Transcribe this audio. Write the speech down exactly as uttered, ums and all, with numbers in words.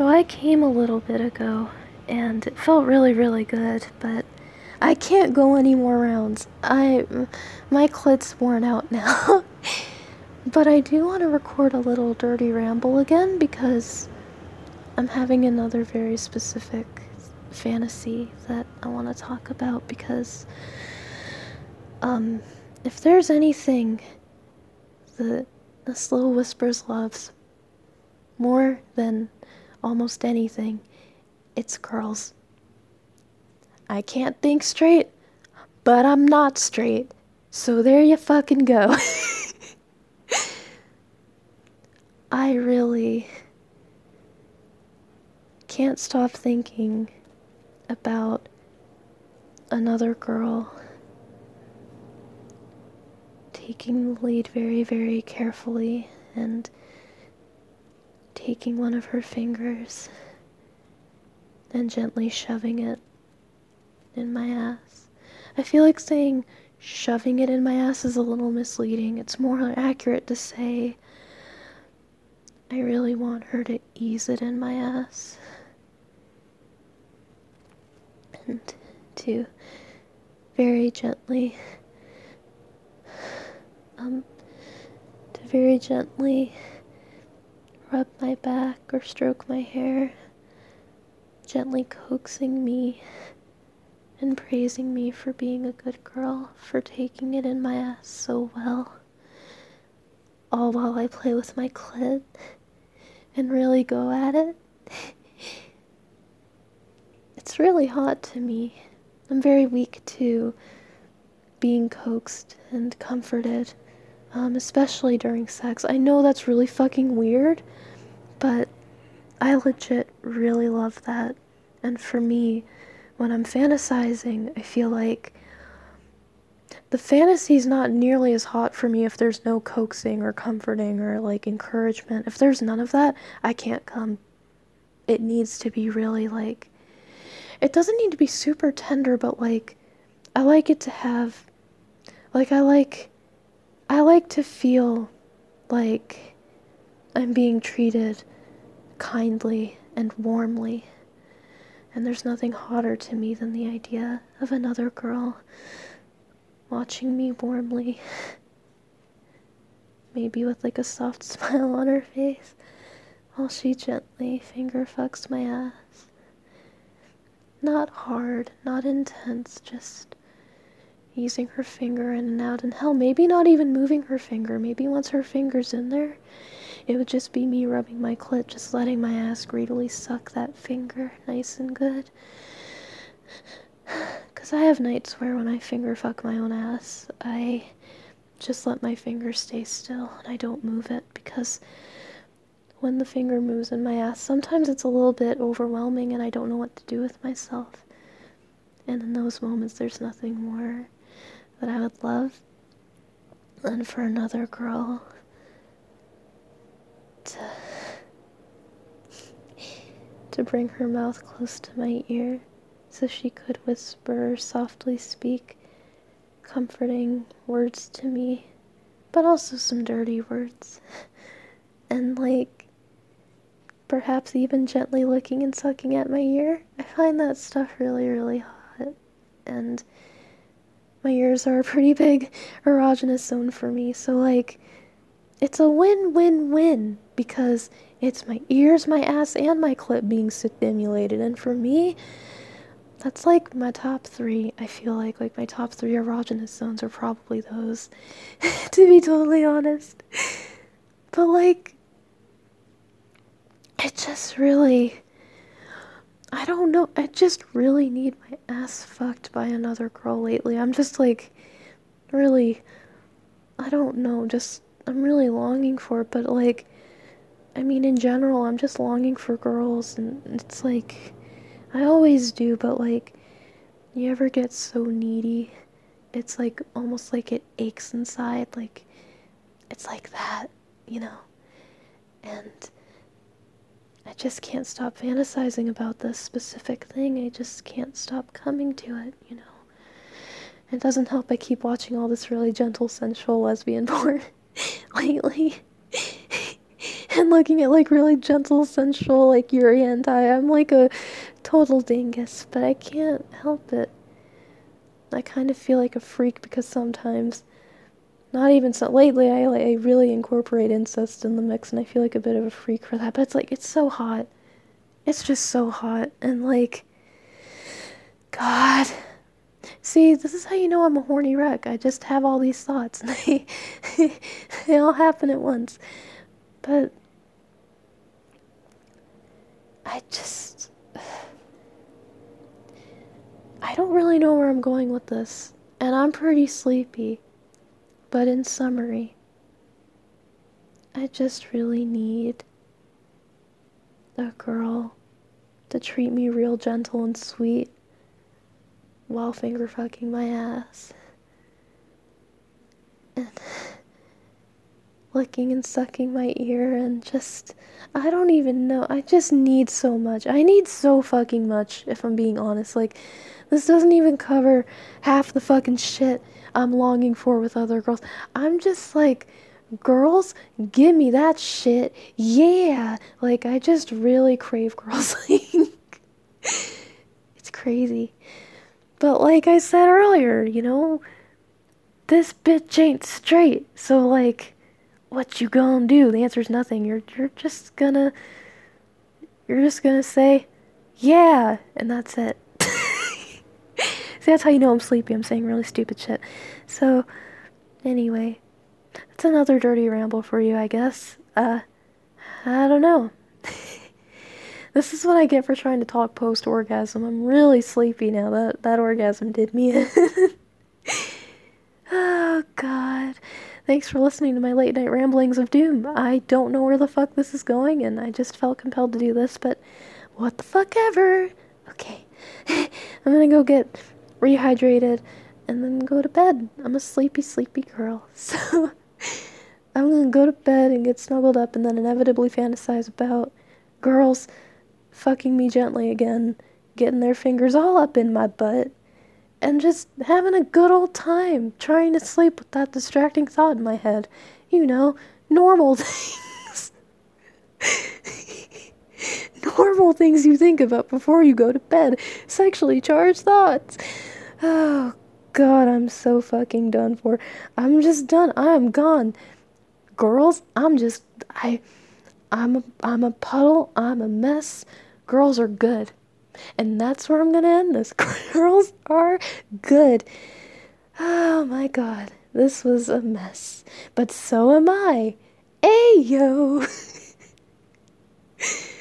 So I came a little bit ago, and it felt really, really good, but I can't go any more rounds. I, my clit's worn out now. But I do want to record a little dirty ramble again because I'm having another very specific fantasy that I want to talk about because, um, if there's anything that the Slow Whispers loves more than almost anything, it's girls. I can't think straight, but I'm not straight. So there you fucking go. I really can't stop thinking about another girl taking the lead very, very carefully and taking one of her fingers and gently shoving it in my ass. I feel like saying shoving it in my ass is a little misleading. It's more accurate to say I really want her to ease it in my ass. And to very gently, um, to very gently rub my back or stroke my hair, gently coaxing me and praising me for being a good girl, for taking it in my ass so well, all while I play with my clit and really go at it. It's really hot to me. I'm very weak to being coaxed and comforted, um, especially during sex. I know that's really fucking weird, but I legit really love that. And for me, when I'm fantasizing, I feel like the fantasy's not nearly as hot for me if there's no coaxing or comforting or like encouragement. If there's none of that, I can't come. It needs to be really like, it doesn't need to be super tender, but like, I like it to have, like I like, I like to feel like I'm being treated kindly and warmly. And there's nothing hotter to me than the idea of another girl watching me warmly, maybe with like a soft smile on her face, while she gently finger fucks my ass. Not hard, not intense, just easing her finger in and out, and hell, maybe not even moving her finger. Maybe once her finger's in there, it would just be me rubbing my clit, just letting my ass greedily suck that finger nice and good. Because I have nights where when I finger fuck my own ass, I just let my finger stay still and I don't move it, because when the finger moves in my ass, sometimes it's a little bit overwhelming and I don't know what to do with myself. And in those moments, there's nothing more that I would love than for another girl to to bring her mouth close to my ear so she could whisper or softly speak comforting words to me, but also some dirty words. And like, perhaps even gently licking and sucking at my ear. I find that stuff really, really hot. And my ears are a pretty big erogenous zone for me, so like, it's a win-win-win, because it's my ears, my ass, and my clit being stimulated, and for me, that's like my top three. I feel like like my top three erogenous zones are probably those, to be totally honest. But like, it just really, I don't know, I just really need my ass fucked by another girl lately. I'm just like, really, I don't know, just, I'm really longing for it, but like, I mean, in general, I'm just longing for girls, and it's like, I always do, but like, you ever get so needy, it's like, almost like it aches inside, like, it's like that, you know, and I just can't stop fantasizing about this specific thing. I just can't stop coming to it, you know. It doesn't help I keep watching all this really gentle, sensual lesbian porn lately. and looking at like really gentle, sensual, like Yuri hentai. I'm like a total dingus, but I can't help it. I kind of feel like a freak because sometimes, not even so, lately, I, like, I really incorporate incest in the mix, and I feel like a bit of a freak for that. But it's like, it's so hot. It's just so hot. And like, God. See, this is how you know I'm a horny wreck. I just have all these thoughts, and they, they all happen at once. But I just, I don't really know where I'm going with this. And I'm pretty sleepy. But in summary, I just really need a girl to treat me real gentle and sweet while finger fucking my ass. And licking and sucking my ear and just, I don't even know. I just need so much. I need so fucking much, if I'm being honest. Like, this doesn't even cover half the fucking shit I'm longing for with other girls. I'm just like, girls, give me that shit. Yeah. Like, I just really crave girls. It's crazy. But like I said earlier, you know, this bitch ain't straight. So like, what you gonna do? The answer's nothing. You're you're just gonna you're just gonna say, yeah, and that's it. See, that's how you know I'm sleepy. I'm saying really stupid shit. So, anyway, that's another dirty ramble for you, I guess. Uh, I don't know. This is what I get for trying to talk post-orgasm. I'm really sleepy now. That that orgasm did me in. Oh, God. Thanks for listening to my late night ramblings of doom. I don't know where the fuck this is going, and I just felt compelled to do this, but what the fuck ever. Okay. I'm gonna go get rehydrated and then go to bed. I'm a sleepy, sleepy girl. So I'm gonna go to bed and get snuggled up and then inevitably fantasize about girls fucking me gently again, getting their fingers all up in my butt, and just having a good old time trying to sleep with that distracting thought in my head. You know, normal things. Normal things you think about before you go to bed. Sexually charged thoughts. Oh, God, I'm so fucking done for. I'm just done. I'm gone. Girls, I'm just, I, I'm a, I'm a puddle. I'm a mess. Girls are good. And that's where I'm gonna end this. Girls are good. Oh my God. This was a mess. But so am I. Ayo!